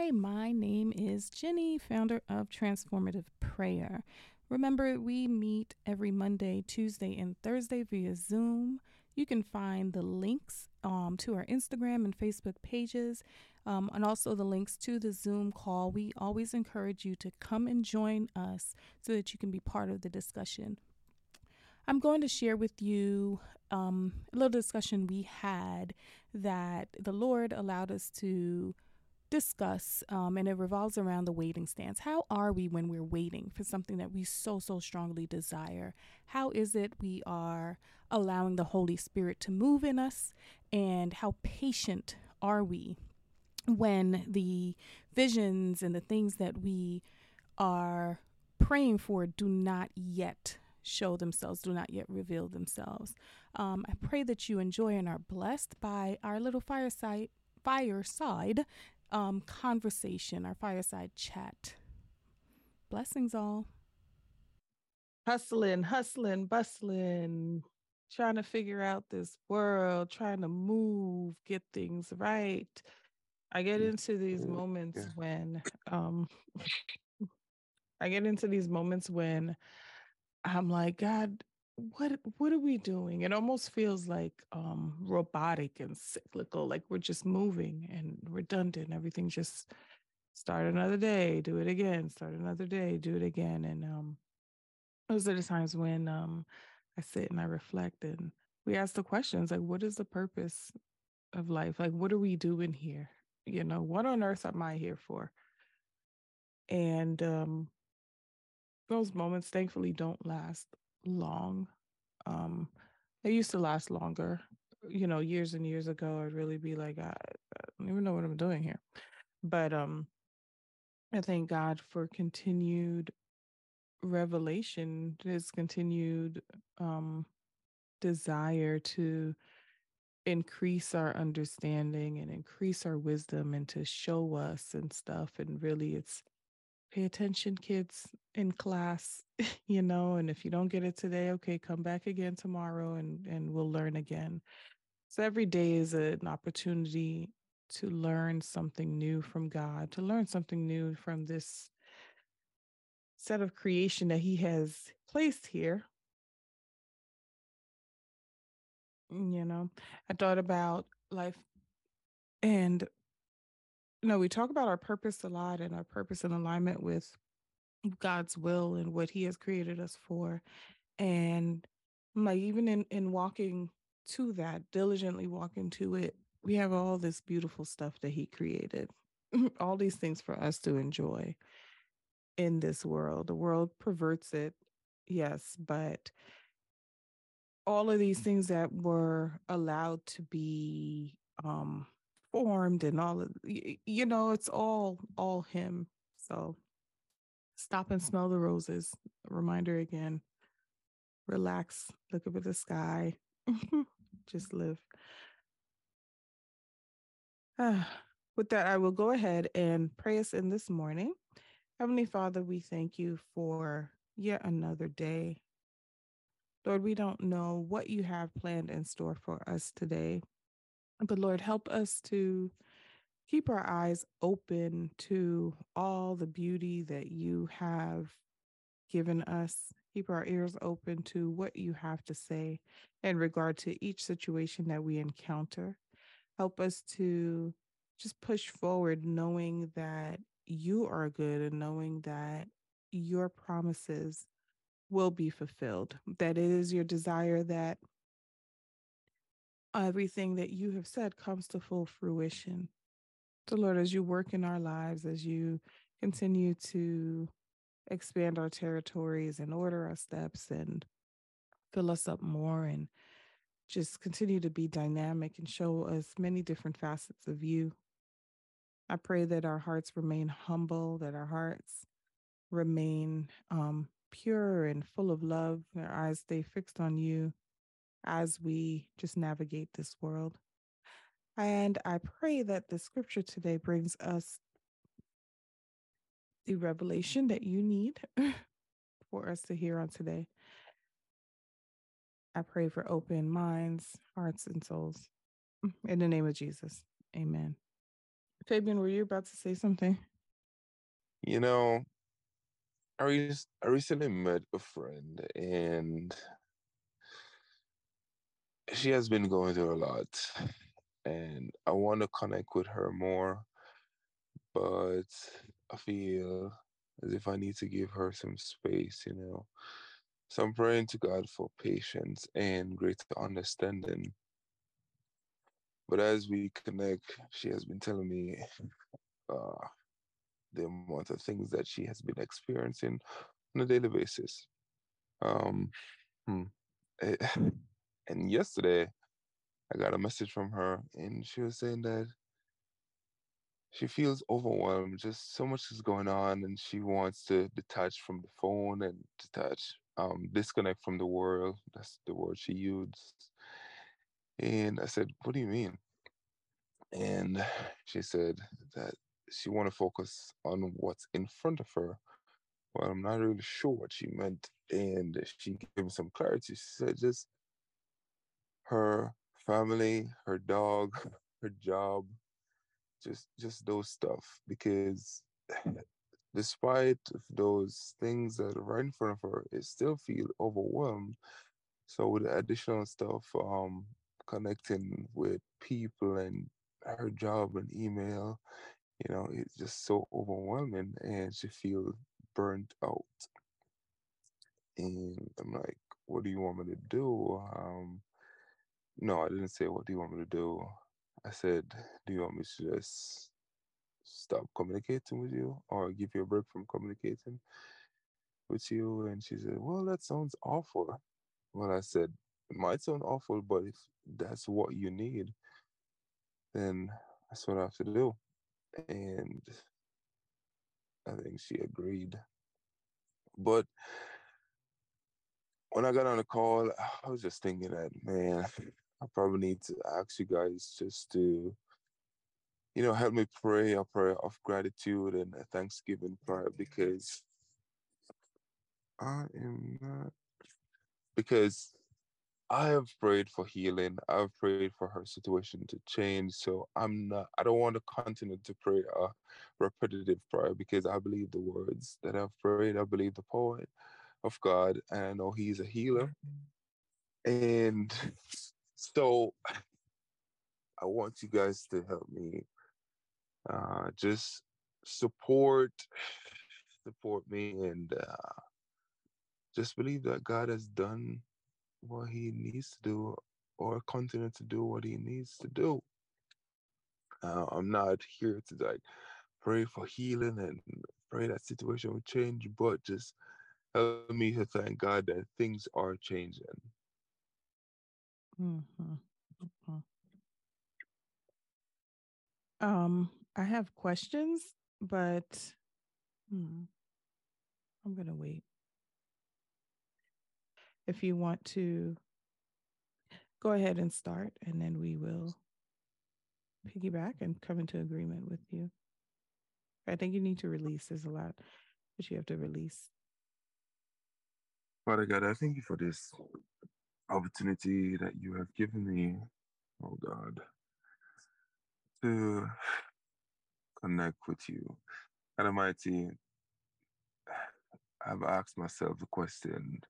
Hi, my name is Jenny, founder of Transformative Prayer. Remember, we meet every Monday, Tuesday, and Thursday via Zoom. You can find the links to our Instagram and Facebook pages, and also the links to the Zoom call. We always encourage you to come and join us so that you can be part of the discussion. I'm going to share with you a little discussion we had that the Lord allowed us to discuss, and it revolves around the waiting stance. How are we when we're waiting for something that we so strongly desire? How is it we are allowing the Holy Spirit to move in us? And how patient are we when the visions and the things that we are praying for do not yet show themselves, do not yet reveal themselves? I pray that you enjoy and are blessed by our little fireside conversation, our fireside chat. Blessings all. Hustling, bustling, trying to figure out this world, trying to move, get things right. I get into these moments when I'm like, God, what are we doing? It almost feels like robotic and cyclical, like we're just moving and redundant. Everything just start another day, do it again, start another day, do it again. And those are the times when I sit and I reflect and we ask the questions like, what is the purpose of life? Like, what are we doing here? You know, what on earth am I here for? And those moments thankfully don't last long. They used to last longer. You know, years and years ago, I'd really be like, I don't even know what I'm doing here. But I thank God for continued revelation, his continued desire to increase our understanding and increase our wisdom and to show us and stuff. And really, it's pay attention, kids in class, you know, and if you don't get it today, okay, come back again tomorrow and we'll learn again. So every day is an opportunity to learn something new from God, to learn something new from this set of creation that he has placed here. You know, I thought about life and we talk about our purpose a lot and our purpose in alignment with God's will and what he has created us for. And like even in walking to that, diligently walking to it, we have all this beautiful stuff that he created. All these things for us to enjoy in this world. The world perverts it, yes, but all of these things that were allowed to be formed and all of it's all him. So stop and smell the roses. A reminder again, relax, look up at the sky, just live. With that, I will go ahead and pray us in this morning. Heavenly Father, we thank you for yet another day. Lord, we don't know what you have planned in store for us today, but Lord, help us to keep our eyes open to all the beauty that you have given us. Keep our ears open to what you have to say in regard to each situation that we encounter. Help us to just push forward knowing that you are good and knowing that your promises will be fulfilled, that it is your desire that everything that you have said comes to full fruition. So, Lord, as you work in our lives, as you continue to expand our territories and order our steps and fill us up more and just continue to be dynamic and show us many different facets of you. I pray that our hearts remain humble, that our hearts remain pure and full of love, and our eyes stay fixed on you as we just navigate this world. And I pray that the scripture today brings us the revelation that you need for us to hear on today. I pray for open minds, hearts, and souls. In the name of Jesus, amen. Fabian, were you about to say something? You know, I recently met a friend and she has been going through a lot and I want to connect with her more, but I feel as if I need to give her some space. So I'm praying to God for patience and greater understanding. But as we connect, she has been telling me uh, the amount of things that she has been experiencing on a daily basis. Um, hmm. Eh, and yesterday, I got a message from her, and she was saying that she feels overwhelmed. Just so much is going on, and she wants to detach from the phone and disconnect from the world. That's the word she used. And I said, "What do you mean?" And she said that she want to focus on what's in front of her. Well, I'm not really sure what she meant, and she gave me some clarity. She said just her family, her dog, her job, just those stuff. Because despite of those things that are right in front of her, it still feel overwhelmed. So with the additional stuff, connecting with people and her job and email, it's just so overwhelming, and she feel burnt out. And I'm like, what do you want me to do? No, I didn't say, what do you want me to do? I said, do you want me to just stop communicating with you or give you a break from communicating with you? And she said, well, that sounds awful. Well, I said, it might sound awful, but if that's what you need, then that's what I have to do. And I think she agreed. But when I got on the call, I was just thinking that, man, I probably need to ask you guys just to, help me pray a prayer of gratitude and a thanksgiving prayer am not, because I have prayed for healing. I've prayed for her situation to change. So I don't want to continue to pray a repetitive prayer because I believe the words that I've prayed. I believe the power of God, and I know He's a healer. And so I want you guys to help me just support support me and just believe that God has done what He needs to do or continue to do what He needs to do. I'm not here to like pray for healing and pray that situation will change, but just help me to thank God that things are changing. Mm-hmm. Mm-hmm. I have questions, but I'm gonna wait. If you want to go ahead and start, and then we will piggyback and come into agreement with you. I think you need to release. There's a lot that you have to release. Father God, I thank you for this opportunity that you have given me, oh God, to connect with you. God Almighty, I've asked myself the question,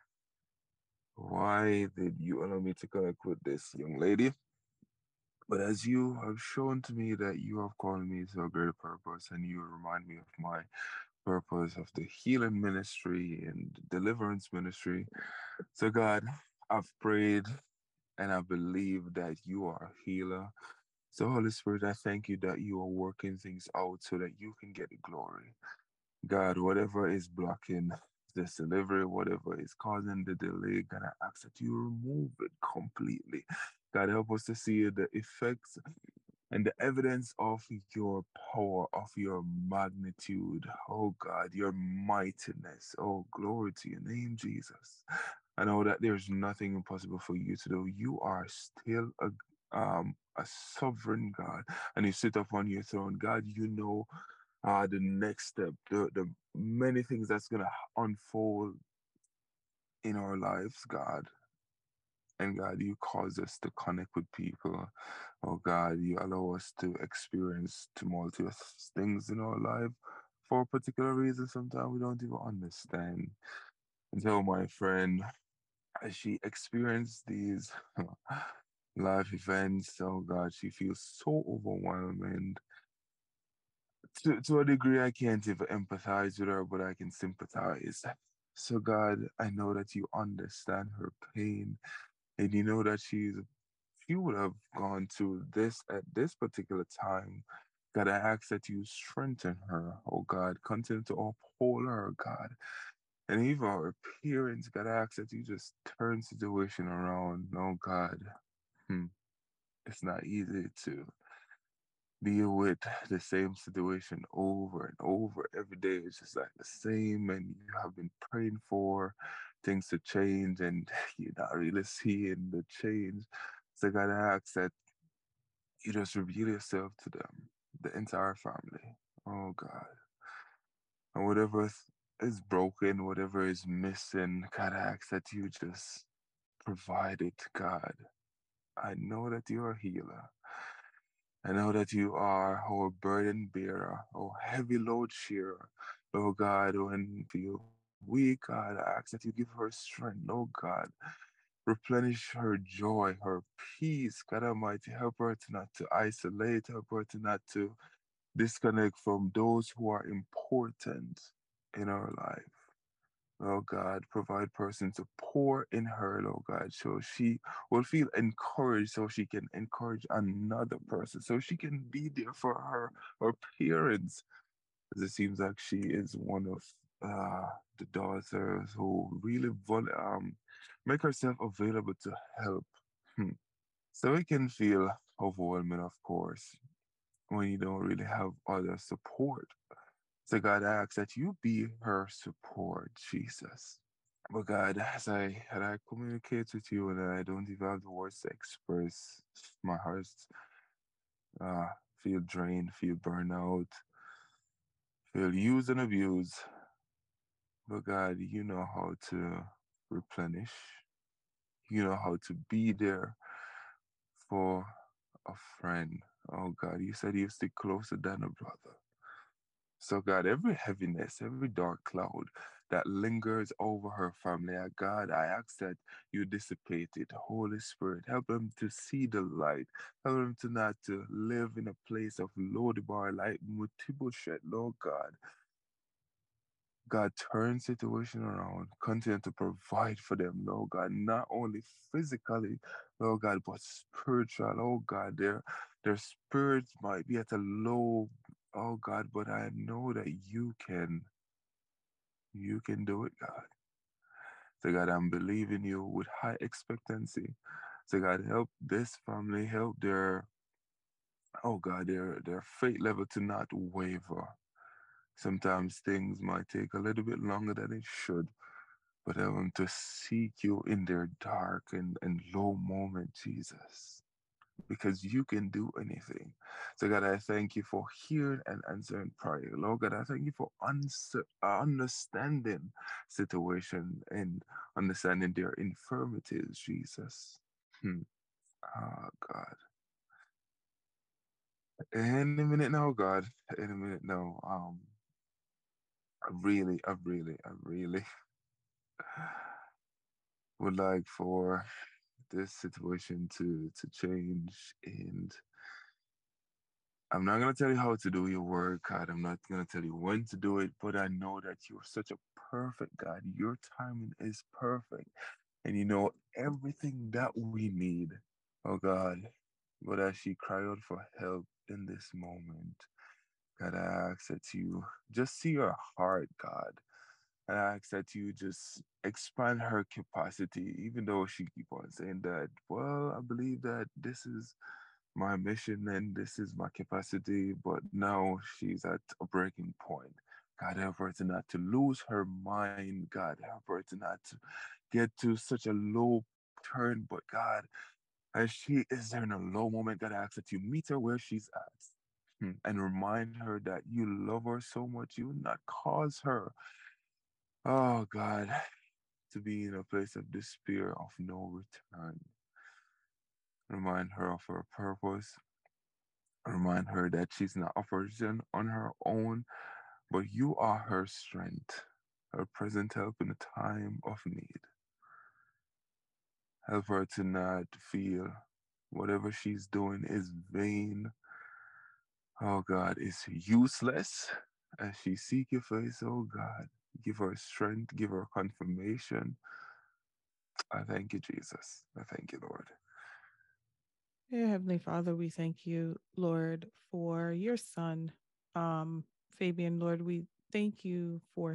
why did you allow me to connect with this young lady? But as you have shown to me that you have called me to a greater purpose, and you remind me of my purpose of the healing ministry and deliverance ministry. So, God, I've prayed and I believe that you are a healer. So, Holy Spirit, I thank you that you are working things out so that you can get the glory. God, whatever is blocking this delivery, whatever is causing the delay, God, I ask that you remove it completely. God, help us to see the effects and the evidence of your power, of your magnitude. Oh God, your mightiness. Oh, glory to your name, Jesus. I know that there's nothing impossible for you to do. You are still a sovereign God, and you sit upon your throne. God, you know the next step, the many things that's gonna unfold in our lives, God. And God, you cause us to connect with people. Oh God, you allow us to experience tumultuous things in our life for a particular reason. Sometimes we don't even understand. And so, my friend, as she experienced these life events, oh God, she feels so overwhelmed. And to a degree, I can't even empathize with her, but I can sympathize. So, God, I know that you understand her pain, and you know that she would have gone through this at this particular time. God, I ask that you strengthen her, oh God, continue to uphold her, God. And even our parents, God, I ask that you just turn situation around, oh God. Hmm. It's not easy to deal with the same situation over and over every day. It's just like the same, and you have been praying for things to change, and you're not really seeing the change. So God, I ask that you just reveal yourself to them, the entire family. Oh God. And whatever is broken, whatever is missing, God, I ask that you just provide it, God. I know that you're a healer. I know that you are our burden bearer, our heavy load sharer. Oh God, when feel weak, God, I ask that you give her strength. Oh God, replenish her joy, her peace. God Almighty, help her to not to isolate, help her to not to disconnect from those who are important in our life. Lord God, provide person to pour in her, Lord God, so she will feel encouraged, so she can encourage another person, so she can be there for her parents. As it seems like she is one of the daughters who really make herself available to help. Hmm. So it can feel overwhelming, of course, when you don't really have other support. So God, I ask that you be her support, Jesus. But God, as I communicate with you and I don't even have the words to express, my heart uh, feel drained, feel burnout, feel used and abused. But God, you know how to replenish. You know how to be there for a friend. Oh God, you said you stick closer than a brother. So, God, every heaviness, every dark cloud that lingers over her family, God, I ask that you dissipate it. Holy Spirit, help them to see the light. Help them to not to live in a place of Lodibar like Mutibushet, Lord God. God, turn situation around. Continue to provide for them, Lord God, not only physically, Lord God, but spiritual. Oh God, their spirits might be at a low, oh God, but I know that you can do it, God. So God, I'm believing you with high expectancy. So God, help this family, help oh God, their faith level to not waver. Sometimes things might take a little bit longer than it should, but I want to seek you in their dark and low moment, Jesus, because you can do anything. So, God, I thank you for hearing and answering prayer. Lord God, I thank you for understanding situation and understanding their infirmities, Jesus. Hmm. Oh, God. Any minute now, God. Any minute now. I really would like for this situation to change. And I'm not gonna tell you how to do your work, God. I'm not gonna tell you when to do it, but I know that you're such a perfect God. Your timing is perfect, and you know everything that we need. Oh God, but as she cried out for help in this moment, God, I ask that you just see her heart, God. And I ask that you just expand her capacity, even though she keep on saying that, well, I believe that this is my mission and this is my capacity, but now she's at a breaking point. God, help her to not to lose her mind. God, help her to not to get to such a low turn. But God, as she is there in a low moment, God, I ask that you meet her where she's at. And remind her that you love her so much, you will not cause her. Oh God. to be in a place of despair of no return. Remind her of her purpose. Remind her that she's not a person on her own, but you are her strength, her present help in a time of need. Help her to not feel whatever she's doing is vain. Oh God, is useless as she seek your face. Oh God, give her strength, give her confirmation. I thank you, Jesus. I thank you, Lord. Dear Heavenly Father, we thank you, Lord, for your son, Fabian. Lord, we thank you for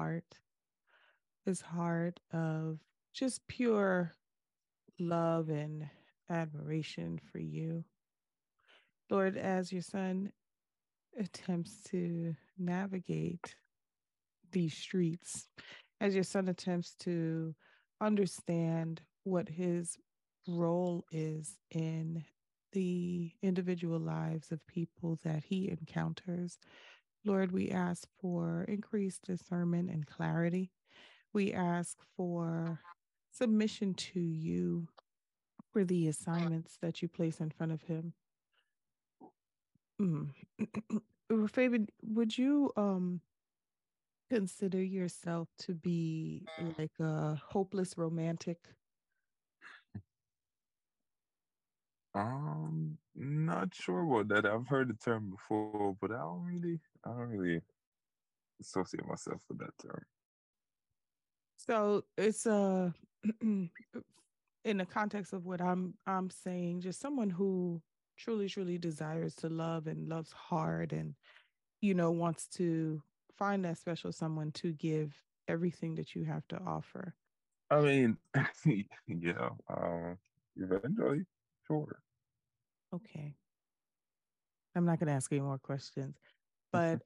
his heart of just pure love and admiration for you. Lord, as your son attempts to navigate these streets, as your son attempts to understand what his role is in the individual lives of people that he encounters, Lord, we ask for increased discernment and clarity. We ask for submission to you for the assignments that you place in front of him. Mm. Fabian, would you consider yourself to be like a hopeless romantic? Not sure about that. I've heard the term before, but I don't really associate myself with that term. So it's a in the context of what I'm saying, just someone who truly, truly desires to love and loves hard and wants to find that special someone to give everything that you have to offer. I mean, yeah, eventually, sure. Okay. I'm not gonna ask any more questions. But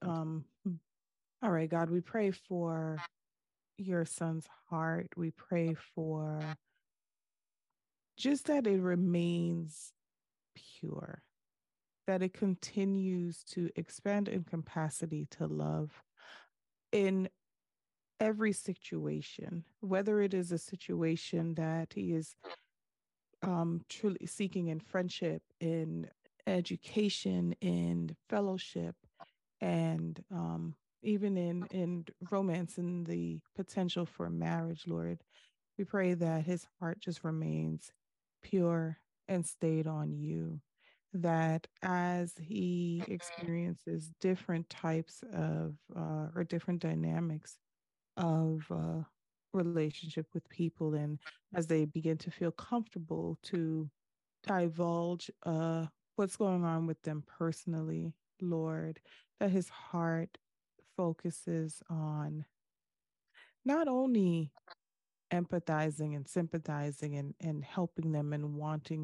all right, God, we pray for your son's heart. We pray for just that it remains pure, that it continues to expand in capacity to love in every situation, whether it is a situation that he is truly seeking in friendship, in education, in fellowship, and even in romance and the potential for marriage, Lord. We pray that his heart just remains pure and stayed on you. That as he experiences different types of or different dynamics of relationship with people, and as they begin to feel comfortable to divulge what's going on with them personally, Lord, that his heart focuses on not only empathizing and sympathizing and helping them and wanting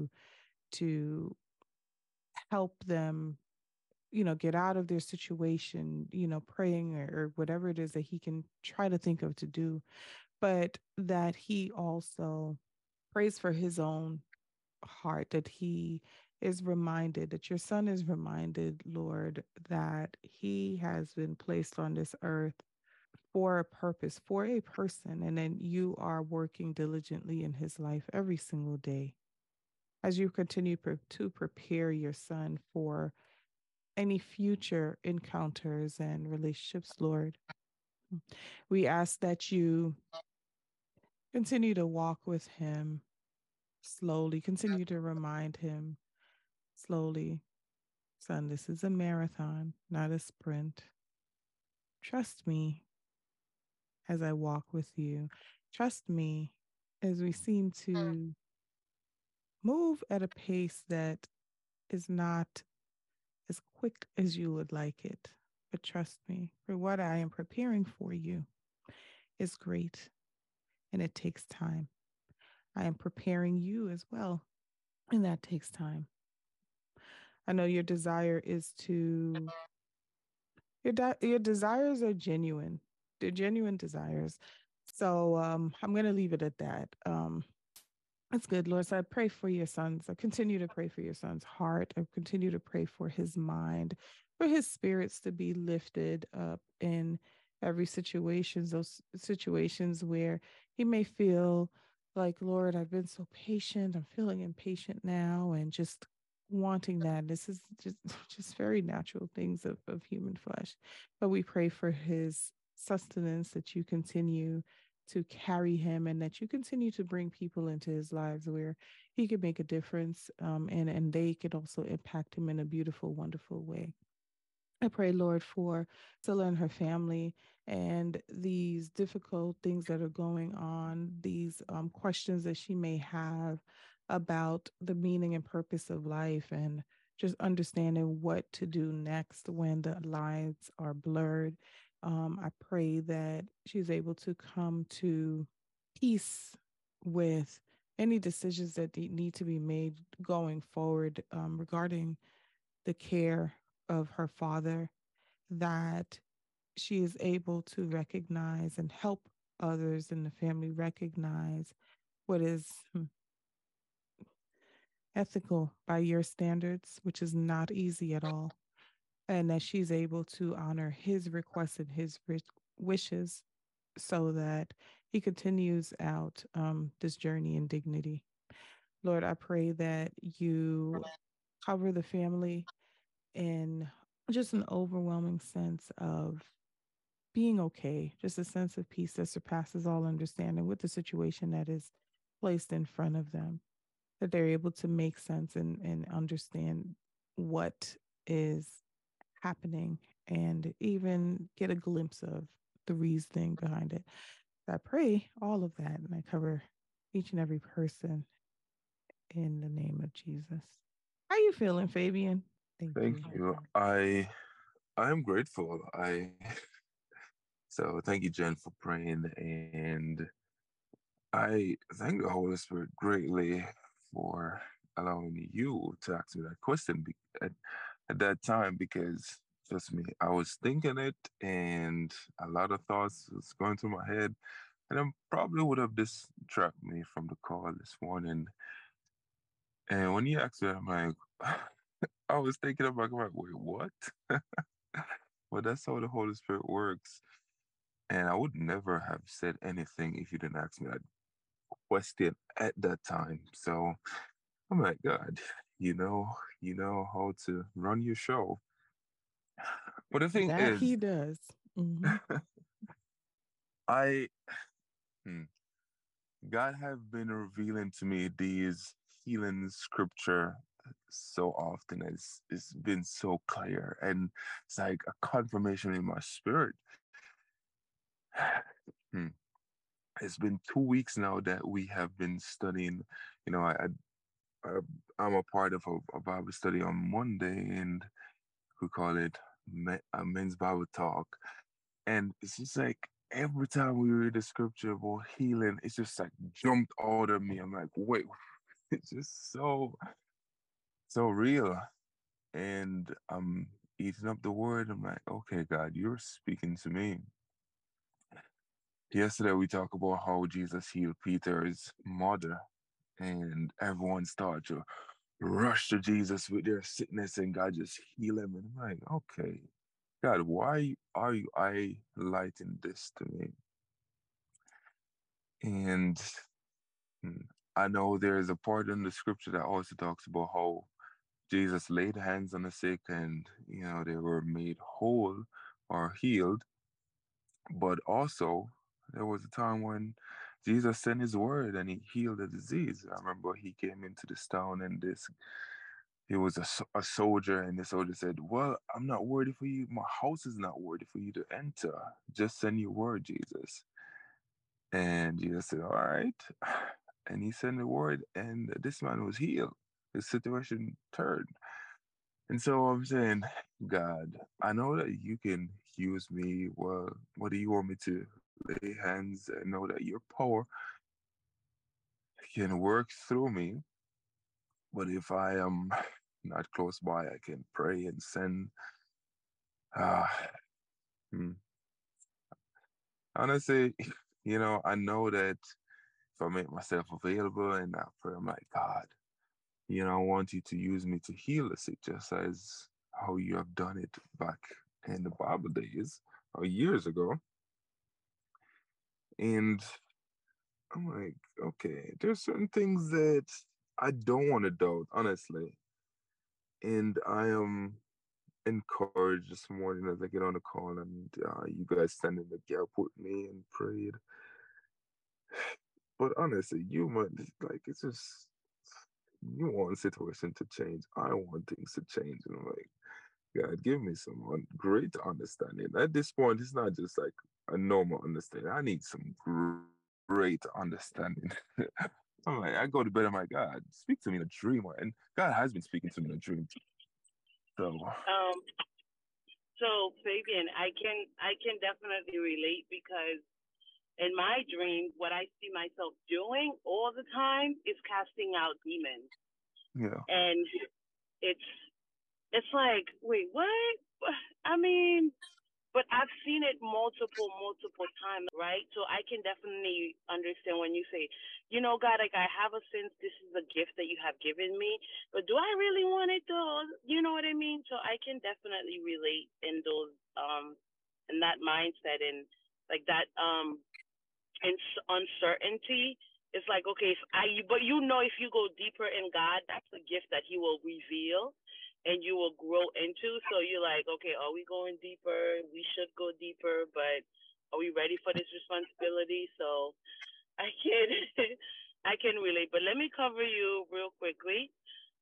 to help them get out of their situation, praying or whatever it is that he can try to think of to do, but that he also prays for his own heart, that he is reminded, that your son is reminded, Lord, that he has been placed on this earth for a purpose, for a person, and then you are working diligently in his life every single day as you continue to prepare your son for any future encounters and relationships, Lord. We ask that you continue to walk with him slowly, continue to remind him slowly, son, this is a marathon, not a sprint. Trust me as I walk with you. Trust me as we seem to move at a pace that is not as quick as you would like it. But trust me, for what I am preparing for you is great and it takes time. I am preparing you as well, and that takes time. I know your desire is to your desires are genuine. They're genuine desires. So I'm going to leave it at that. That's good, Lord. So I pray for your sons. I continue to pray for your son's heart. I continue to pray for his mind, for his spirits to be lifted up in every situations, those situations where he may feel like, Lord, I've been so patient. I'm feeling impatient now and just wanting that. This is just just very natural things of human flesh. But we pray for his sustenance, that you continue to carry him and that you continue to bring people into his lives where he could make a difference, and they could also impact him in a beautiful, wonderful way. I pray, Lord, for Zilla and her family and these difficult things that are going on, these questions that she may have about the meaning and purpose of life, and just understanding what to do next when the lines are blurred. I pray that she's able to come to peace with any decisions that need to be made going forward, regarding the care of her father, that she is able to recognize and help others in the family recognize what is ethical by your standards, which is not easy at all, and that she's able to honor his requests and his wishes so that he continues out this journey in dignity. Lord, I pray that you cover the family in just an overwhelming sense of being okay, just a sense of peace that surpasses all understanding with the situation that is placed in front of them, that they're able to make sense and understand what is happening and even get a glimpse of the reasoning behind it. I pray all of that and I cover each and every person in the name of Jesus. How you feeling, Fabian? Thank Thank you. you. I'm grateful. I So thank you, Jen, for praying, and I thank the Holy Spirit greatly for allowing you to ask me that question at that time, because trust me, I was thinking it and a lot of thoughts was going through my head, and I probably would have distracted me from the call this morning. And when you asked me, I'm like, I was thinking about, like, wait, what? But that's how the Holy Spirit works. And I would never have said anything if you didn't ask me that question at that time. So I'm like, God, you know how to run your show. But the thing That is, he does. Hmm. I hmm, God have been revealing to me these healing scripture so often. It's been so clear, and it's like a confirmation in my spirit. Hmm. It's been 2 weeks now that we have been studying. You know, I I'm a part of a Bible study on Monday, and we call it a men's Bible talk. And it's just like every time we read the scripture about healing, it's just like jumped out of me. I'm like, wait, it's just so real. And I'm eating up the word. I'm like, okay, God, you're speaking to me. Yesterday we talked about how Jesus healed Peter's mother, and everyone started to rush to Jesus with their sickness, and God just heal him. And I'm like, okay, God, why are you highlighting this to me? And hmm, I know there's a part in the scripture that also talks about how Jesus laid hands on the sick and, they were made whole or healed. But also, there was a time when Jesus sent his word and he healed the disease. I remember he came into this town, and he was a soldier, and the soldier said, well, I'm not worthy for you. My house is not worthy for you to enter. Just send your word, Jesus. And Jesus said, all right. And he sent the word, and this man was healed. His situation turned. And so I'm saying, God, I know that you can use me. Well, what do you want me to lay hands and know that your power can work through me? But if I am not close by, I can pray and send. Uh, hmm. Honestly, I know that if I make myself available and I pray, I'm like, God, I want you to use me to heal the sick, just as how you have done it back in the Bible days. years ago, and I'm like, okay, there's certain things that I don't want to doubt, honestly, and I am encouraged this morning as I get on the call and you guys stand in the gap with me and prayed. But honestly, you might like it's just you want situation to change. I want things to change, and I'm like, God, give me some great understanding. At this point, it's not just like a normal understanding. I need some great understanding. I'm like, I go to bed. I'm like, God, speak to me in a dream, and God has been speaking to me in a dream. So, Um, so Fabian, I can definitely relate because in my dreams, what I see myself doing all the time is casting out demons, yeah, and it's it's like, wait, what? I mean, but I've seen it multiple times, right? So I can definitely understand when you say, God, like I have a sense this is a gift that you have given me, but do I really want it though? You know what I mean? So I can definitely relate in those, in that mindset and like that, and uncertainty. It's like, okay, but if you go deeper in God, that's a gift that He will reveal and you will grow into. So you're like, okay, are we going deeper? We should go deeper, but are we ready for this responsibility? So I can, I can relate. But let me cover you real quickly.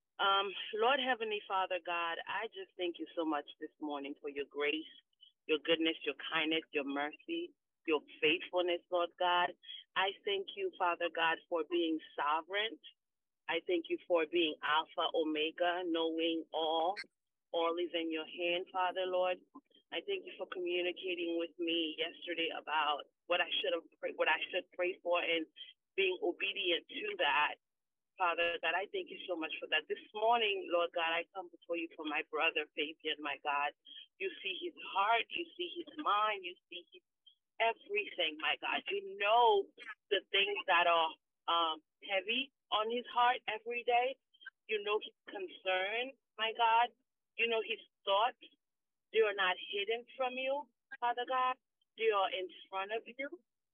Lord Heavenly Father God, I just thank you so much this morning for your grace, your goodness, your kindness, your mercy, your faithfulness, Lord God. I thank you, Father God, for being sovereign. I thank you for being Alpha, Omega, knowing all. All is in your hand, Father, Lord. I thank you for communicating with me yesterday about what I should have what I should pray for and being obedient to that. Father God, I thank you so much for that. This morning, Lord God, I come before you for my brother Fabian, my God. You see his heart, you see his mind, you see his everything, my God. You know the things that are heavy on his heart every day. You know his concern, my God. You know his thoughts. They are not hidden from you, Father God. They are in front of you.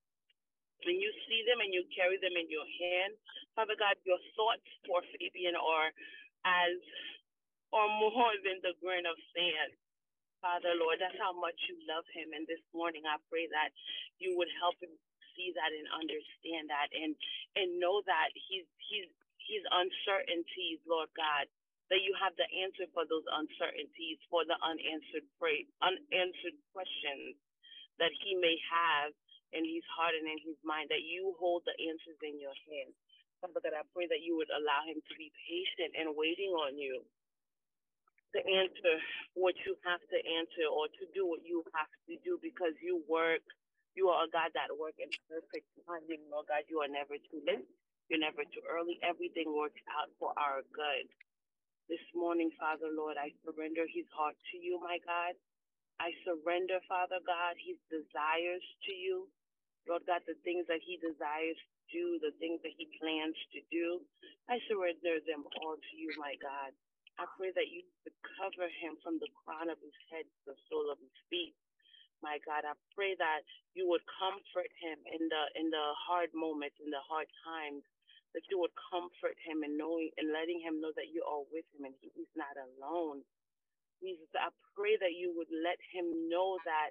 And you see them and you carry them in your hand. Father God, your thoughts for Fabian are as or more than the grain of sand. Father, Lord, that's how much you love him. And this morning, I pray that you would help him see that and understand that and know that he's uncertainties, Lord God, that you have the answer for those uncertainties, for the unanswered questions that he may have in his heart and in his mind, that you hold the answers in your hand. Father God, I pray that you would allow him to be patient and waiting on you to answer what you have to answer or to do what you have to do because you are a God that works in perfect timing, Lord God. You are never too late. You're never too early. Everything works out for our good. This morning, Father, Lord, I surrender his heart to you, my God. I surrender, Father God, his desires to you. Lord God, the things that he desires to do, the things that he plans to do, I surrender them all to you, my God. I pray that you would cover him from the crown of his head to the sole of his feet. My God, I pray that you would comfort him in the hard moments, in the hard times, that you would comfort him and knowing and letting him know that you are with him and he's not alone. Jesus, I pray that you would let him know that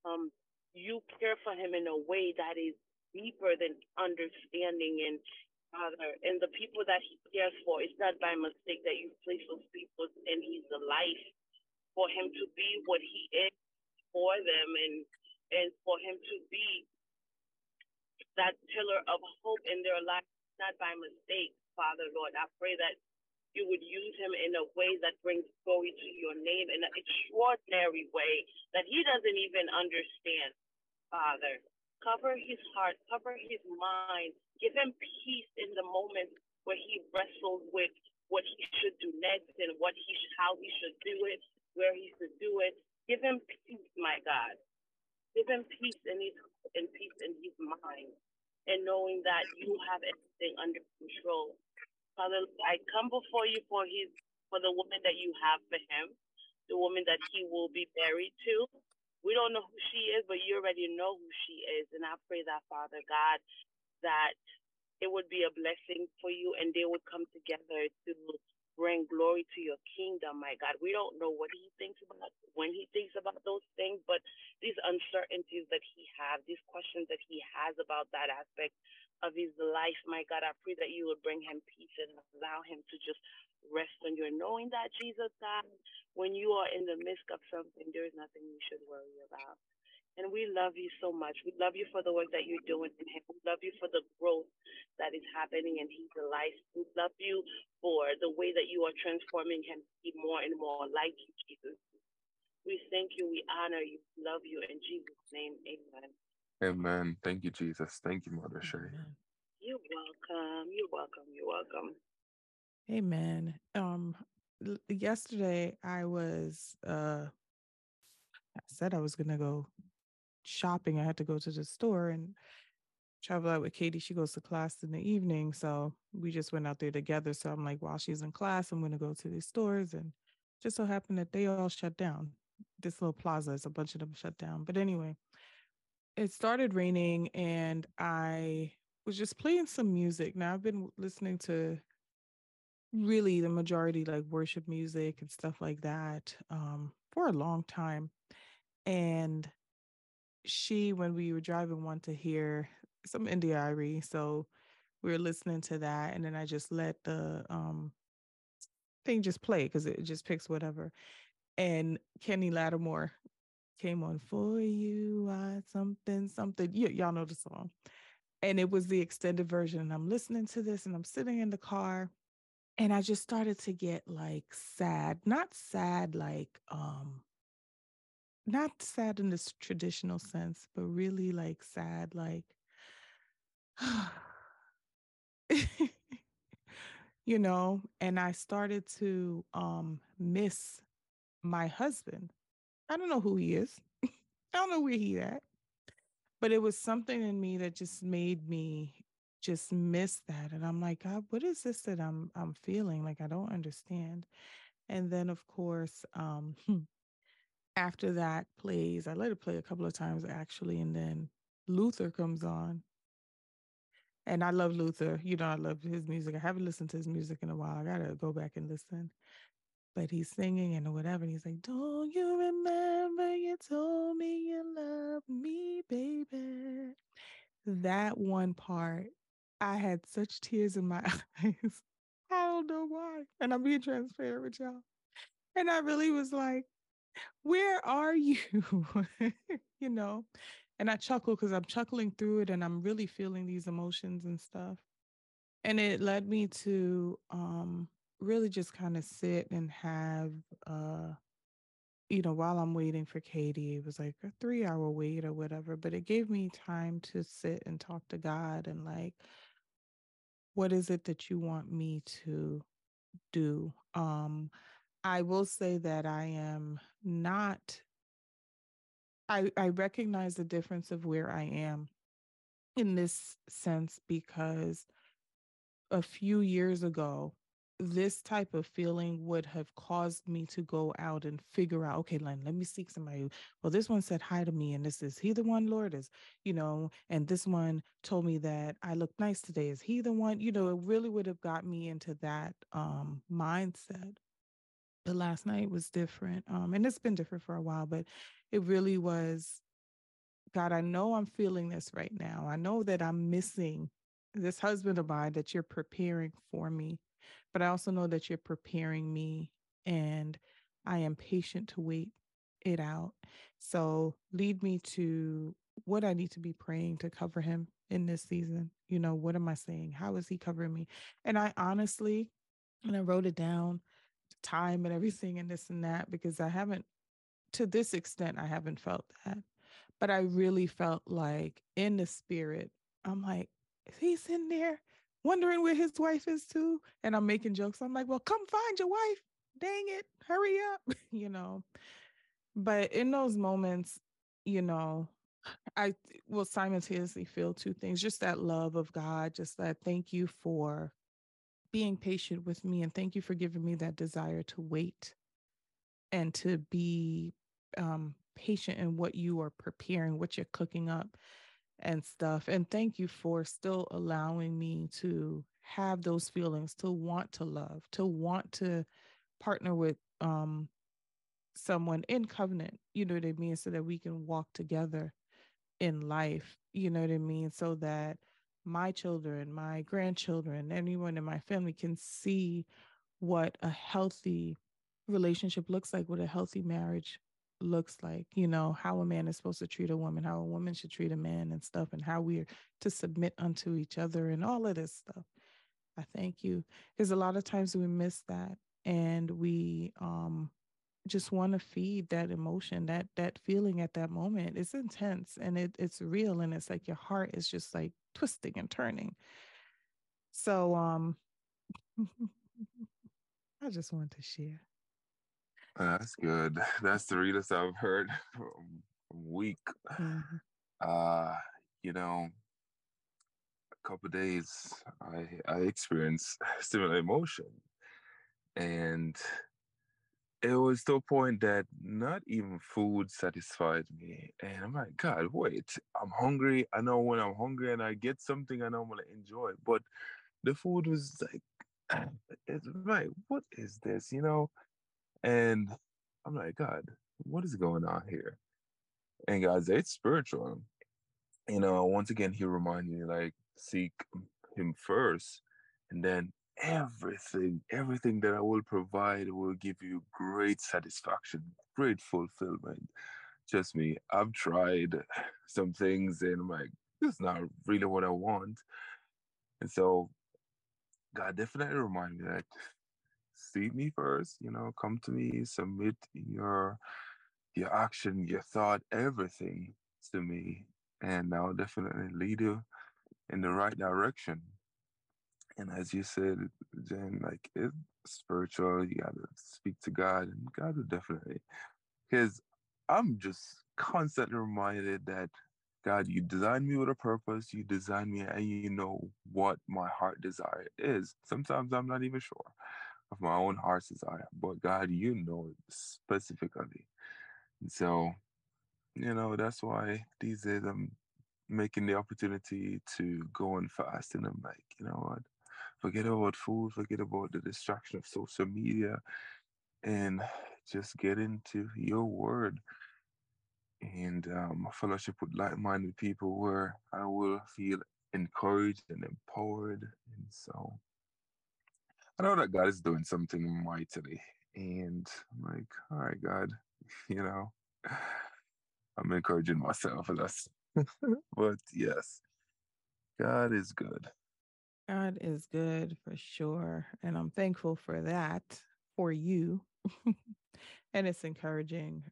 you care for him in a way that is deeper than understanding and Father, and the people that he cares for, it's not by mistake that you place those people in his life for him to be what he is for them and for him to be that pillar of hope in their life, not by mistake, Father, Lord. I pray that you would use him in a way that brings glory to your name in an extraordinary way that he doesn't even understand, Father. Cover his heart, cover his mind, give him peace in the moment where he wrestles with what he should do next and how he should do it, where he should do it. Give him peace, my God. Give him peace and peace in his mind, and knowing that you have everything under control. Father, I come before you for the woman that you have for him, the woman that he will be married to. We don't know who she is, but you already know who she is. And I pray that, Father God, that it would be a blessing for you and they would come together to bring glory to your kingdom, my God. We don't know what he thinks about when he thinks about those things, but these uncertainties that he has, these questions that he has about that aspect of his life, my God, I pray that you would bring him peace and allow him to just rest on you, knowing that, Jesus, God, when you are in the midst of something, there is nothing you should worry about. And we love you so much. We love you for the work that you're doing in him. We love you for the growth that is happening in his life. We love you for the way that you are transforming him to be more and more like you, Jesus. We thank you. We honor you. Love you. In Jesus' name, amen. Amen. Thank you, Jesus. Thank you, Mother Shay. Amen. You're welcome. You're welcome. You're welcome. Amen. Yesterday I said I was gonna go shopping. I had to go to the store and travel out with Katie. She goes to class in the evening, so we just went out there together. So I'm like, while she's in class, I'm gonna go to these stores, and just so happened that they all shut down. This little plaza is a bunch of them shut down. But anyway, it started raining, and I was just playing some music. Now I've been listening to really the majority like worship music and stuff like that for a long time. And when we were driving, wanted to hear some India.Arie, so we were listening to that, and then I just let the thing just play because it just picks whatever. And Kenny Lattimore came on, for you I something something. Y'all know the song. And it was the extended version. And I'm listening to this and I'm sitting in the car and I just started to get like sad. Not sad not sad in this traditional sense, but really like sad, like you know, and I started to miss my husband. I don't know who he is. I don't know where he at. But it was something in me that just made me just miss that. And I'm like, God, what is this that I'm feeling? Like I don't understand. And then of course, after that plays, I let it play a couple of times actually, and then Luther comes on. And I love Luther. You know, I love his music. I haven't listened to his music in a while. I gotta go back and listen. But he's singing and whatever. And he's like, don't you remember you told me you love me, baby? That one part, I had such tears in my eyes. I don't know why. And I'm being transparent with y'all. And I really was like, where are you? You know? And I chuckle because I'm chuckling through it and I'm really feeling these emotions and stuff. And it led me to really just kind of sit and have while I'm waiting for Katie, it was like a 3-hour wait or whatever, but it gave me time to sit and talk to God and like, what is it that you want me to do? I will say that I am not, I recognize the difference of where I am in this sense because a few years ago, this type of feeling would have caused me to go out and figure out, okay, Len, let me seek somebody. Well, this one said hi to me, and this is he the one, Lord, is, and this one told me that I look nice today. Is he the one? It really would have got me into that mindset. But last night was different. And it's been different for a while, but it really was, God, I know I'm feeling this right now. I know that I'm missing this husband of mine that you're preparing for me, but I also know that you're preparing me and I am patient to wait it out. So lead me to what I need to be praying to cover him in this season. What am I saying? How is he covering me? And I honestly, and I wrote it down, time and everything and this and that, because I haven't, to this extent, I haven't felt that. But I really felt like in the spirit, I'm like, is he sitting there wondering where his wife is too? And I'm making jokes. I'm like, well, come find your wife. Dang it. Hurry up, But in those moments, I will simultaneously feel two things, just that love of God, just that thank you for being patient with me. And thank you for giving me that desire to wait and to be patient in what you are preparing, what you're cooking up and stuff. And thank you for still allowing me to have those feelings, to want to love, to want to partner with someone in covenant, you know what I mean, so that we can walk together in life, you know what I mean, so that my children, my grandchildren, anyone in my family can see what a healthy relationship looks like, what a healthy marriage looks like, you know, how a man is supposed to treat a woman, how a woman should treat a man and stuff, and how we are to submit unto each other and all of this stuff. I thank you. Because a lot of times we miss that, and we just want to feed that emotion, that feeling at that moment. It's intense, and it's real, and it's like your heart is just like twisting and turning. So I just want to share. That's good. That's the realest I've heard from week. Mm-hmm. You know, a couple of days I experienced similar emotion, and it was to a point that not even food satisfied me. And I'm like, God, wait, I'm hungry. I know when I'm hungry and I get something, I know I'm gonna enjoy it. But the food was like, it's like, what is this? And I'm like, God, what is going on here? And God said, it's spiritual. Once again, he reminded me, like, seek him first, and then everything that I will provide will give you great satisfaction, great fulfillment. Trust me, I've tried some things and I'm like, this is not really what I want. And so God definitely reminded me that seek me first, come to me, submit your action, your thought, everything to me, and I'll definitely lead you in the right direction. And as you said, Jen, like it's spiritual, you gotta speak to God, and God will definitely. Because I'm just constantly reminded that God, you designed me with a purpose, you designed me, and you know what my heart desire is. Sometimes I'm not even sure of my own heart's desire, but God, you know it specifically. And so, that's why these days I'm making the opportunity to go and fast. And I'm like, you know what? Forget about food, forget about the distraction of social media, and just get into your word and fellowship with like minded people where I will feel encouraged and empowered. And so I know that God is doing something mightily. And I'm like, all right, God, you know, I'm encouraging myself. That's, but yes, God is good. God is good for sure. And I'm thankful for that for you. And it's encouraging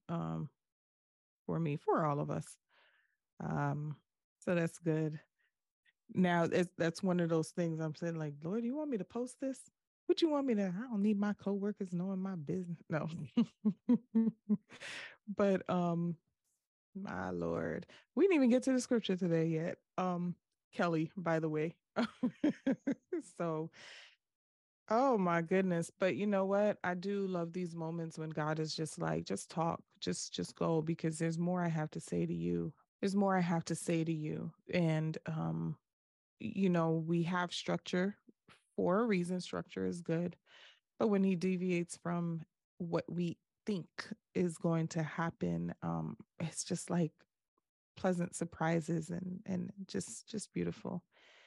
for me, for all of us. So that's good. Now that's one of those things I'm saying, like, Lord, you want me to post this? What you want me to? I don't need my coworkers knowing my business. No. But my Lord, we didn't even get to the scripture today yet. Kelly, by the way. So, oh my goodness. But you know what? I do love these moments when God is just like, just talk, just go, because there's more I have to say to you. There's more I have to say to you. And we have structure for a reason. Structure is good. But when he deviates from what we think is going to happen, it's just like pleasant surprises and just beautiful.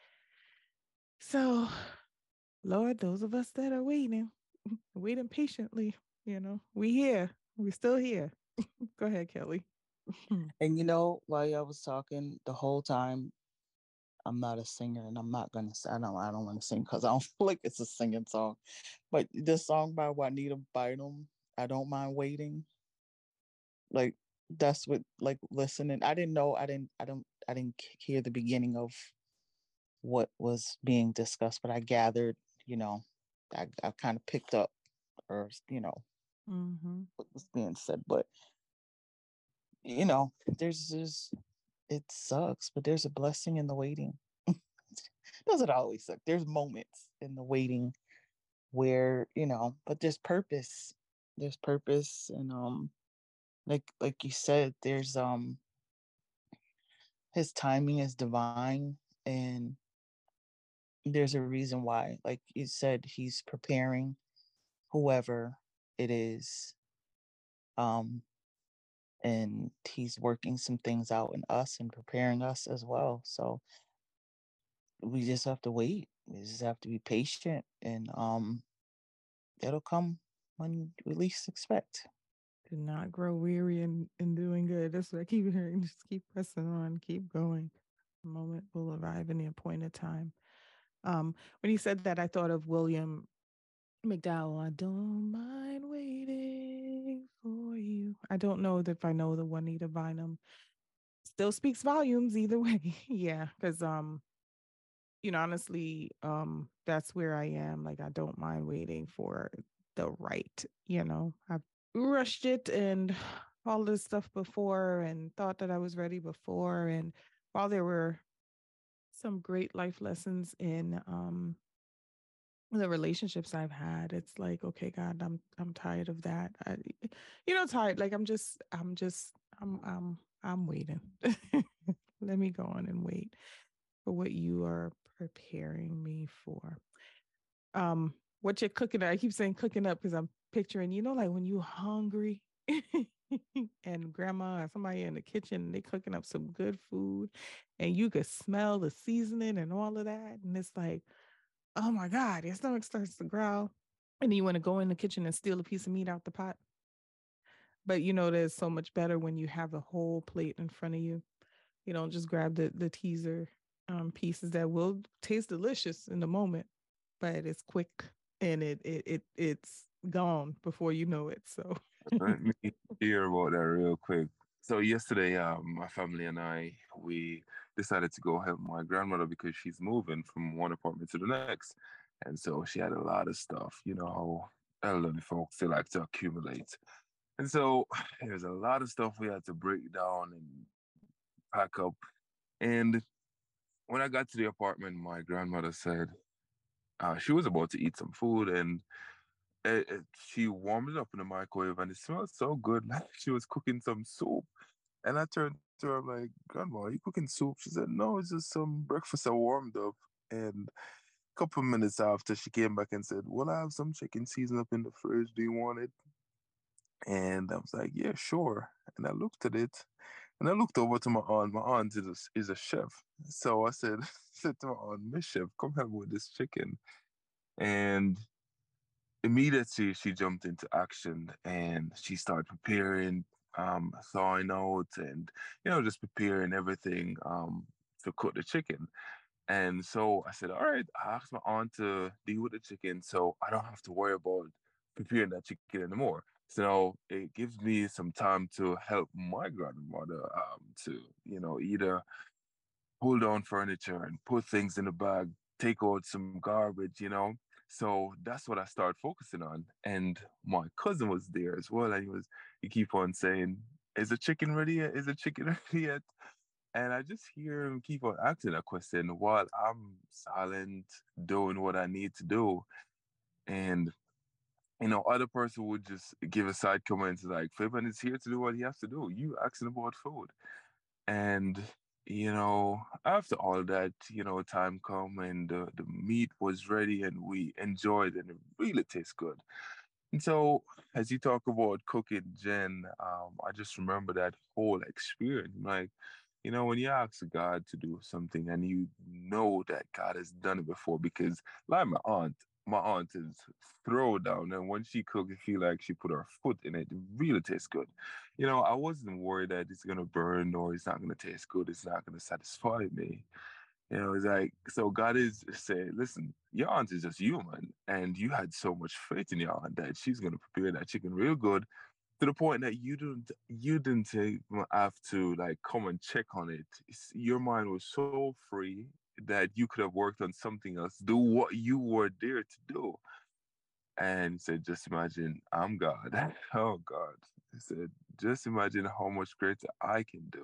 So, Lord, those of us that are waiting patiently, we here. We're still here. Go ahead, Kelly. And while y'all was talking the whole time, I'm not a singer, and I'm not gonna. I don't want to sing because I don't feel like it's a singing song. But this song by Juanita Bynum, I Don't Mind Waiting. Like that's what, like, listening. I didn't know. I didn't hear the beginning of what was being discussed, but I gathered. I kind of picked up, or Mm-hmm. what was being said. But there's just, it sucks, but there's a blessing in the waiting. Doesn't always suck. There's moments in the waiting where, but there's purpose. There's purpose, and like you said, there's his timing is divine, and there's a reason why. Like you said, he's preparing whoever it is, um, and he's working some things out in us and preparing us as well. So we just have to wait. We just have to be patient, and it'll come when we least expect. Do not grow weary in doing good. That's what I keep hearing. Just keep pressing on, keep going. The moment will arrive in the appointed time. When you said that, I thought of William McDowell. I don't mind waiting for you. I don't know if I know the Juanita Bynum. Still speaks volumes either way. Yeah, because honestly, that's where I am. Like, I don't mind waiting for the right. I've rushed it and all this stuff before and thought that I was ready before. And while there were some great life lessons in the relationships I've had, it's like, okay, God, I'm tired of that. Tired. Like I'm waiting. Let me go on and wait for what you are preparing me for. What you're cooking up. I keep saying cooking up because I'm picturing, like when you're hungry and grandma or somebody in the kitchen, they cooking up some good food and you could smell the seasoning and all of that. And it's like, oh my God, your stomach starts to growl. And then you want to go in the kitchen and steal a piece of meat out the pot. But there's so much better when you have the whole plate in front of you. You don't just grab the teaser pieces that will taste delicious in the moment, but it's quick and it's gone before you know it. So Let me hear about that real quick. So yesterday, my family and we decided to go help my grandmother because she's moving from one apartment to the next. And so she had a lot of stuff, how elderly folks, they like to accumulate. And so there's a lot of stuff we had to break down and pack up. And when I got to the apartment, my grandmother said she was about to eat some food, and she warmed it up in the microwave and it smelled so good, like she was cooking some soup. And I turned to her, I'm like, Grandma, are you cooking soup? She said, No, it's just some breakfast I warmed up. And a couple of minutes after, she came back and said, Well, I have some chicken seasoned up in the fridge. Do you want it? And I was like, Yeah, sure. And I looked at it and I looked over to my aunt. My aunt is a chef. So I said, said to my aunt, Miss Chef, come help me with this chicken. And immediately she jumped into action and she started preparing, thawing out and, just preparing everything to cook the chicken. And so I said, all right, I asked my aunt to deal with the chicken so I don't have to worry about preparing that chicken anymore. So it gives me some time to help my grandmother to, either pull down furniture and put things in the bag, take out some garbage. So that's what I started focusing on. And my cousin was there as well. And he keep on saying, Is the chicken ready yet? Is the chicken ready yet? And I just hear him keep on asking that question while I'm silent, doing what I need to do. And, other person would just give a side comment like, Fabian is here to do what he has to do. You asking about food. And, after all that, time come and the meat was ready and we enjoyed it and it really tastes good. And so as you talk about cooking, Jen, I just remember that whole experience. Like, when you ask God to do something and you know that God has done it before, because like my aunt is throw down, and when she cooks, I feel like she put her foot in it. It really tastes good. I wasn't worried that it's gonna burn or it's not gonna taste good. It's not gonna satisfy me. It's like, so God is saying, listen, your aunt is just human, and you had so much faith in your aunt that she's gonna prepare that chicken real good to the point that you didn't have to like come and check on it. Your mind was so free that you could have worked on something else, do what you were there to do. And he said, just imagine I'm God. Oh God. He said, just imagine how much greater I can do.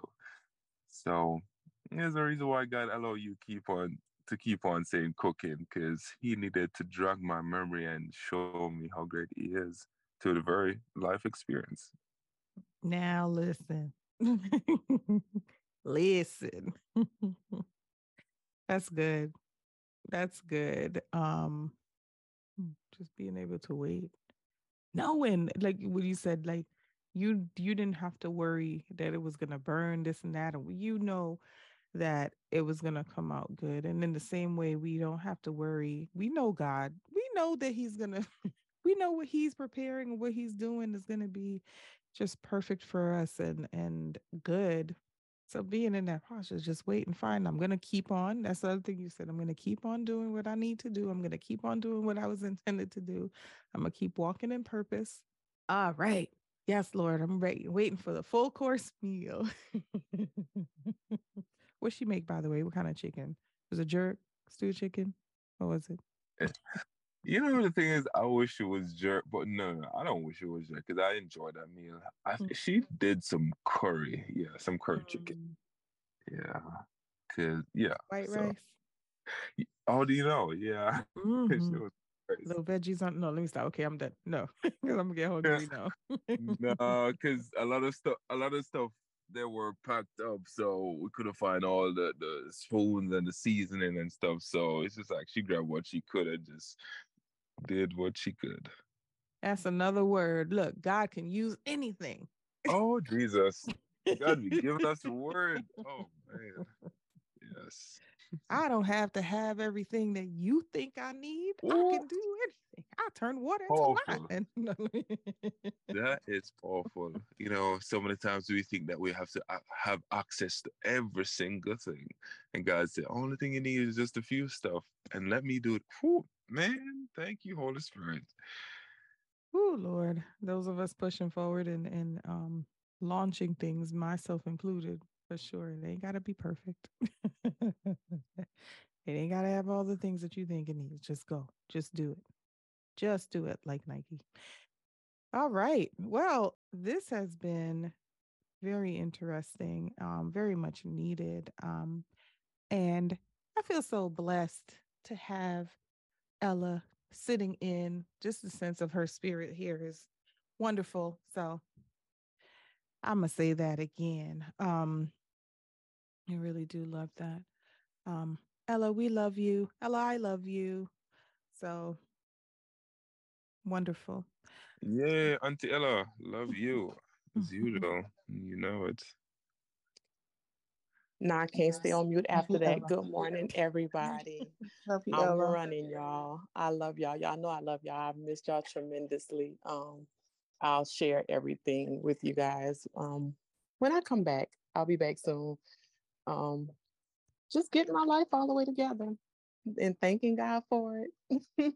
So there's a reason why God allowed you keep on saying cooking, because he needed to drag my memory and show me how great he is to the very life experience. Now listen. Listen. That's good. That's good. Just being able to wait. Knowing, like what you said, like you didn't have to worry that it was gonna burn this and that, and you know that it was gonna come out good. And in the same way, we don't have to worry. We know God. We know that He's gonna. We know what He's preparing and what He's doing is gonna be just perfect for us and good. So being in that posture, just wait and find. I'm gonna keep on. That's the other thing you said. I'm gonna keep on doing what I need to do. I'm gonna keep on doing what I was intended to do. I'm gonna keep walking in purpose. All right. Yes, Lord. I'm ready, waiting for the full course meal. What she make, by the way? What kind of chicken? Was it jerk, stewed chicken? What was it? You know, the thing is, I wish it was jerk, but no, I don't wish it was jerk because I enjoyed that meal. She did some curry, some curry chicken, White So, rice. how do you know? Yeah, she Mm-hmm. was crazy. Little veggies on. No, let me stop. Okay, I'm done. No, because I'm gonna get hungry now. No, because a lot of stuff they were packed up, so we couldn't find all the spoons and the seasoning and stuff. So it's just like she grabbed what she could and just did what she could. That's another word. Look, God can use anything. Oh, Jesus. God be giving us a word. Oh, man. Yes. I don't have to have everything that you think I need. Ooh. I can do anything. I turn water Powerful. into wine. That is powerful. You know, so many times we think that we have to have access to every single thing. And God said, only thing you need is just a few stuff. And let me do it. Whew, man, thank you, Holy Spirit. Oh, Lord. Those of us pushing forward and launching things, myself included, for sure. They ain't got to be perfect. It ain't got to have all the things that you think it needs. Just go. Just do it. Just do it, like Nike. All right. Well, this has been very interesting, very much needed. And I feel so blessed to have Ella sitting in. Just the sense of her spirit here is wonderful. So I'm going to say that again. I really do love that. Ella, we love you. Ella, I love you. So wonderful. Yeah, Auntie Ella, love you. As usual. You know it. No, I can't stay on mute after that. Good morning, everybody. Love you, I'm Ella. running, y'all. I love y'all. Y'all know I love y'all. I've missed y'all tremendously. I'll share everything with you guys. When I come back, I'll be back soon. Just getting my life all the way together and thanking God for it.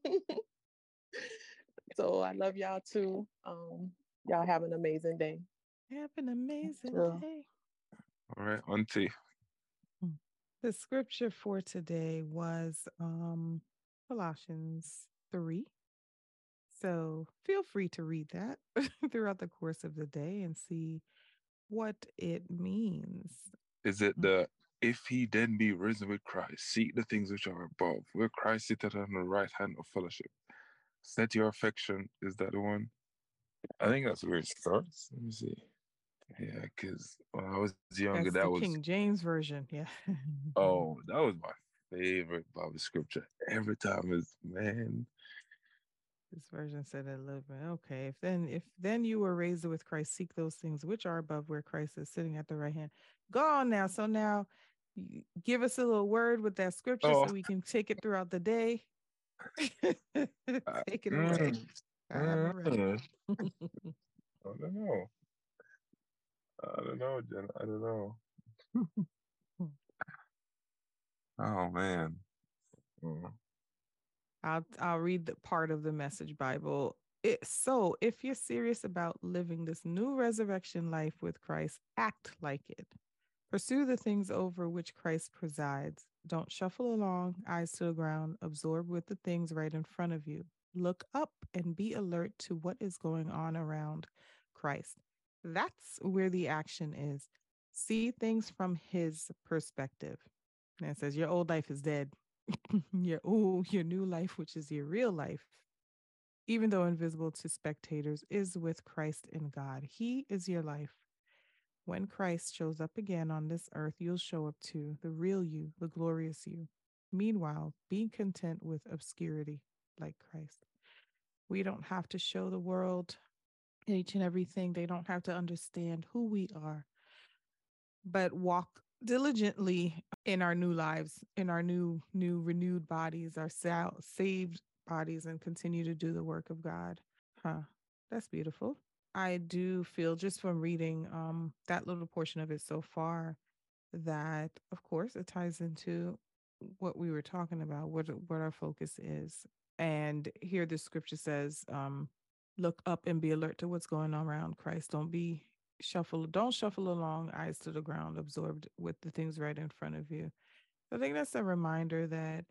So I love y'all too. Y'all have an amazing day. Have an amazing day. All right, Auntie. The scripture for today was Colossians 3. So feel free to read that throughout the course of the day and see what it means. Is it the if he then be risen with Christ, seek the things which are above, where Christ sitteth on the right hand of fellowship. Set your affection. Is that the one? I think that's where it starts. Let me see. Yeah, because when I was younger, That's that the was King James version. Yeah. Oh, that was my favorite Bible scripture. Every time is man. This version said it a little bit. Okay. If then you were raised with Christ, seek those things which are above where Christ is sitting at the right hand. Go on now. So now give us a little word with that scripture so we can take it throughout the day. Take it away. I'm ready. I don't know. Jen. I don't know. Oh man. I'll read the part of the Message Bible. So if you're serious about living this new resurrection life with Christ, act like it. Pursue the things over which Christ presides. Don't shuffle along, eyes to the ground, absorbed with the things right in front of you. Look up and be alert to what is going on around Christ. That's where the action is. See things from his perspective. And it says, your old life is dead. Your new life, which is your real life, even though invisible to spectators, is with Christ in God. He is your life. When Christ shows up again on this earth, you'll show up too, the real you, the glorious you. Meanwhile, be content with obscurity like Christ. We don't have to show the world each and everything. They don't have to understand who we are, but walk diligently in our new lives, in our new renewed bodies, our saved bodies, and continue to do the work of God. Huh. That's beautiful. I do feel just from reading that little portion of it so far that of course it ties into what we were talking about, what our focus is. And here the scripture says, look up and be alert to what's going on around Christ. Don't shuffle along, eyes to the ground, absorbed with the things right in front of you. I think that's a reminder that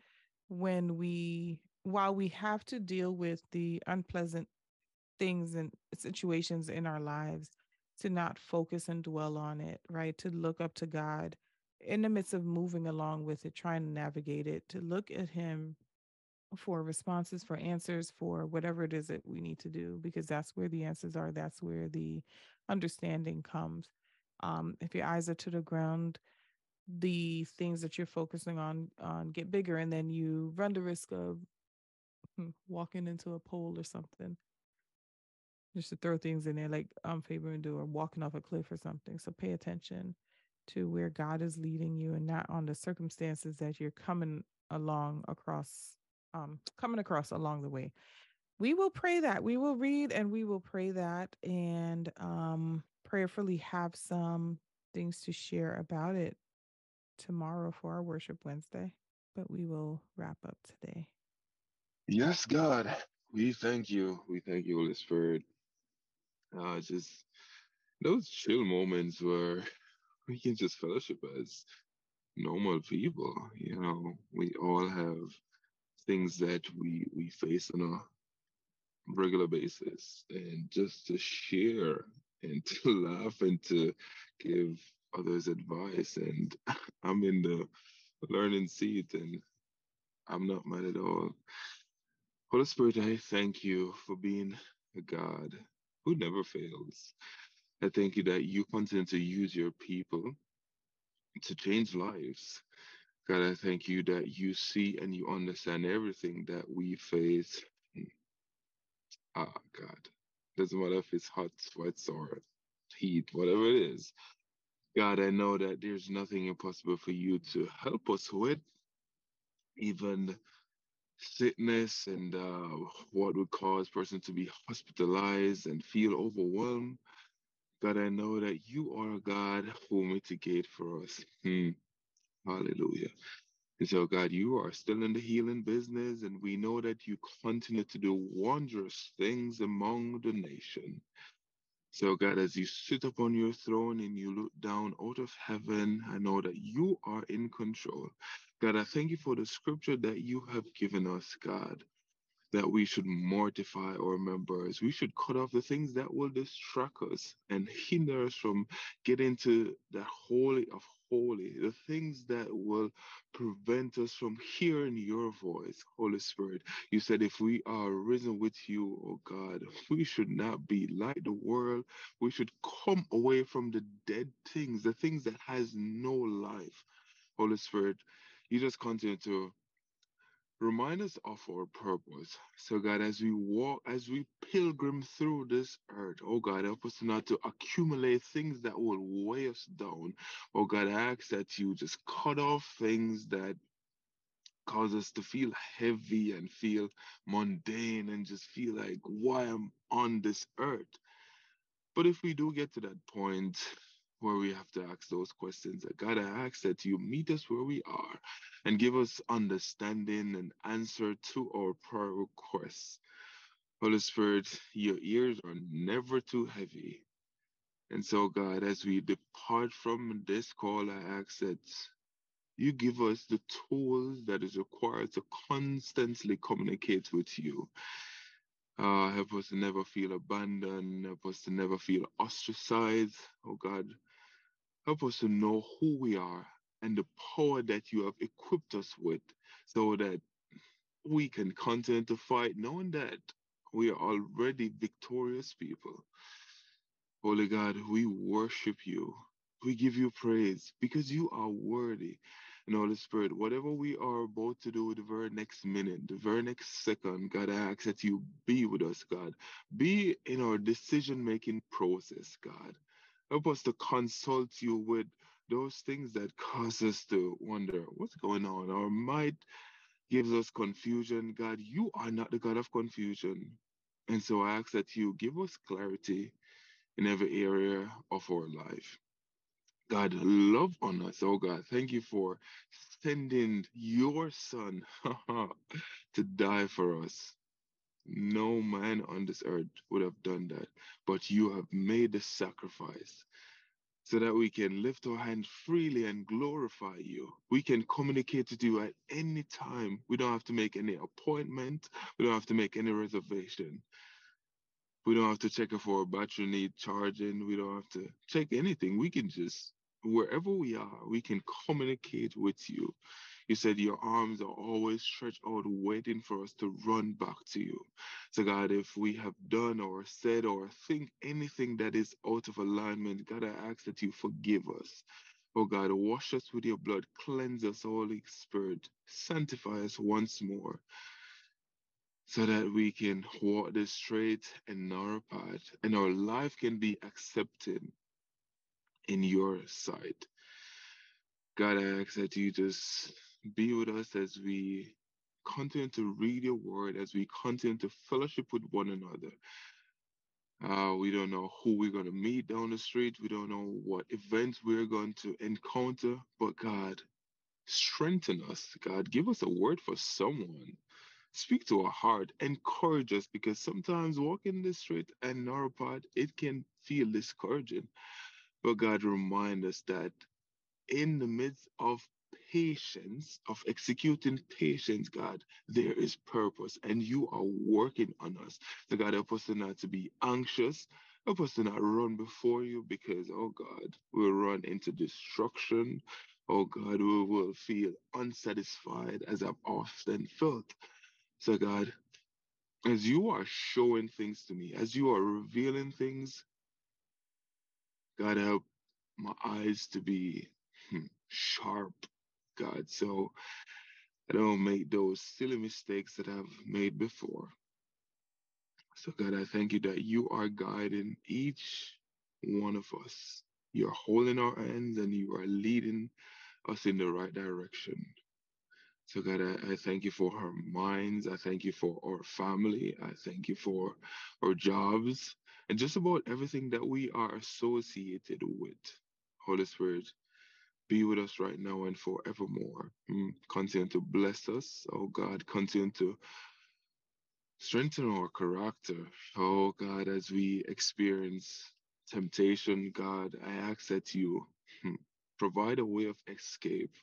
while we have to deal with the unpleasant things and situations in our lives, to not focus and dwell on it, right? To look up to God in the midst of moving along with it, trying to navigate it, to look at Him for responses, for answers, for whatever it is that we need to do, because that's where the answers are. That's where the understanding comes. If your eyes are to the ground, the things that you're focusing on get bigger, and then you run the risk of walking into a pole or something. Just to throw things in there like Faber and do, or walking off a cliff or something. So pay attention to where God is leading you, and not on the circumstances that you're coming across along the way. We will pray that. We will read and we will pray that, and prayerfully have some things to share about it tomorrow for our Worship Wednesday. But we will wrap up today. Yes, God, we thank you. We thank you, Holy Spirit. Just those chill moments where we can just fellowship as normal people. We all have things that we face on a regular basis, and just to share and to laugh and to give others advice. And I'm in the learning seat, and I'm not mad at all. Holy Spirit, I thank you for being a God who never fails. I thank you that you continue to use your people to change lives. God, I thank you that you see and you understand everything that we face. God. Doesn't matter if it's hot, sweats, or heat, whatever it is. God, I know that there's nothing impossible for you to help us with, even sickness and what would cause person to be hospitalized and feel overwhelmed. God, I know that you are a God who mitigate for us. Hallelujah. And so, God, you are still in the healing business, and we know that you continue to do wondrous things among the nation. So, God, as you sit upon your throne and you look down out of heaven, I know that you are in control. God, I thank you for the scripture that you have given us, God, that we should mortify our members. We should cut off the things that will distract us and hinder us from getting to the holy of holy, the things that will prevent us from hearing your voice, Holy Spirit. You said if we are risen with you, oh God, we should not be like the world. We should come away from the dead things, the things that has no life. Holy Spirit, you just continue to remind us of our purpose. So, God, as we walk, as we pilgrim through this earth, oh God, help us not to accumulate things that will weigh us down. Oh God, I ask that you just cut off things that cause us to feel heavy and feel mundane and just feel like, why I'm on this earth. But if we do get to that point where we have to ask those questions, God, I ask that you meet us where we are and give us understanding and answer to our prayer requests. Holy Spirit, your ears are never too heavy. And so, God, as we depart from this call, I ask that you give us the tools that is required to constantly communicate with you. Help us to never feel abandoned. Help us to never feel ostracized. Oh God, help us to know who we are and the power that you have equipped us with so that we can continue to fight, knowing that We are already victorious people. Holy God, we worship you. We give you praise because you are worthy. And Holy Spirit, whatever we are about to do the very next minute, the very next second, God, I ask that you be with us, God. Be in our decision making process, God. Help us to consult you with those things that cause us to wonder what's going on. Our might gives us confusion. God, you are not the God of confusion. And so I ask that you give us clarity in every area of our life. God, love on us, oh God. Thank you for sending your son to die for us. No man on this earth would have done that, but you have made the sacrifice so that we can lift our hands freely and glorify you. We can communicate with you at any time. We don't have to make any appointment. We don't have to make any reservation. We don't have to check if our battery need charging. We don't have to check anything. We can just, wherever we are, we can communicate with you. You said your arms are always stretched out, waiting for us to run back to you. So, God, if we have done or said or think anything that is out of alignment, God, I ask that you forgive us. Oh God, wash us with your blood, cleanse us, Holy Spirit, sanctify us once more so that we can walk the straight and narrow path and our life can be accepted in your sight. God, I ask that you just be with us as we continue to read your word, as we continue to fellowship with one another. We don't know who we're going to meet down the street. We don't know what events we're going to encounter, but God, strengthen us. God, give us a word for someone. Speak to our heart, encourage us, because sometimes walking this straight and narrow path, it can feel discouraging. But God, remind us that in the midst of patience, of executing patience, God, there is purpose and you are working on us. So, God, help us to not to be anxious. Help us to not run before you because, oh God, we'll run into destruction. Oh God, we will feel unsatisfied as I've often felt. So, God, as you are showing things to me, as you are revealing things, God, help my eyes to be sharp, God, so I don't make those silly mistakes that I've made before. So, God, I thank you that you are guiding each one of us. You're holding our hands and you are leading us in the right direction. So, God, I thank you for our minds. I thank you for our family. I thank you for our jobs and just about everything that we are associated with. Holy Spirit, be with us right now and forevermore. Continue to bless us, oh God. Continue to strengthen our character, oh God, as we experience temptation. God, I ask that you provide a way of escape.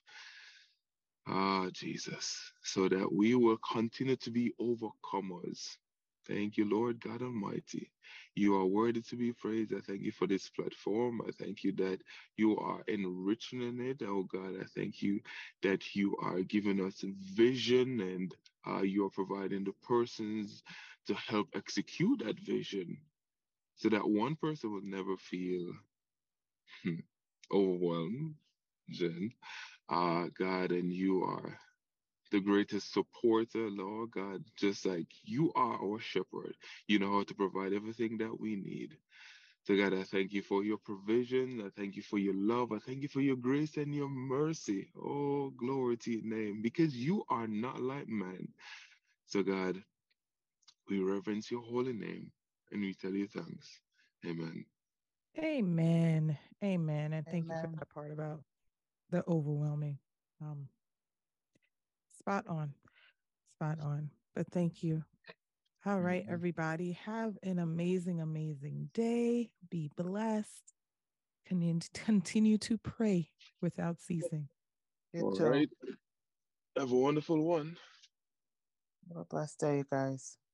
Jesus, so that we will continue to be overcomers. Thank you, Lord God Almighty. You are worthy to be praised. I thank you for this platform. I thank you that you are enriching in it. Oh God, I thank you that you are giving us vision and you are providing the persons to help execute that vision so that one person will never feel hmm, overwhelmed, Jen. God, and you are the greatest supporter, Lord God, just like you are our shepherd. You know how to provide everything that we need. So, God, I thank you for your provision. I thank you for your love. I thank you for your grace and your mercy. Oh, glory to your name, because you are not like man. So, God, we reverence your holy name and we tell you thanks. Amen. Amen. Amen. And thank you for Amen. that part about the overwhelming. Um, spot on. Spot on. But thank you. All right, Mhm. everybody. Have an amazing, amazing day. Be blessed. Continue to pray without ceasing. You All too. right. Have a wonderful one. Have a blessed day, you guys.